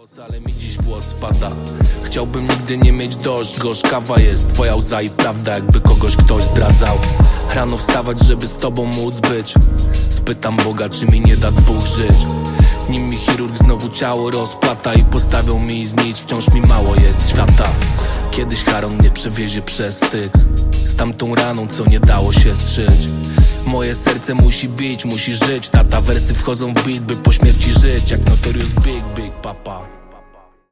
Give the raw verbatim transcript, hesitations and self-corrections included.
głos, ale mi dziś włos spada. Chciałbym nigdy nie mieć dość. Gorzkawa jest twoja łza i prawda, jakby kogoś ktoś zdradzał. Rano wstawać, żeby z tobą móc być. Spytam Boga, czy mi nie da dwóch żyć. Nim mi chirurg znowu ciało rozplata i postawią mi znicz, wciąż mi mało jest świata. Kiedyś Charon mnie przewiezie przez Styx, z tamtą raną, co nie dało się zszyć. Moje serce musi bić, musi żyć. Tata wersy wchodzą w beat, by po śmierci żyć, jak Notorious Big Big Papa.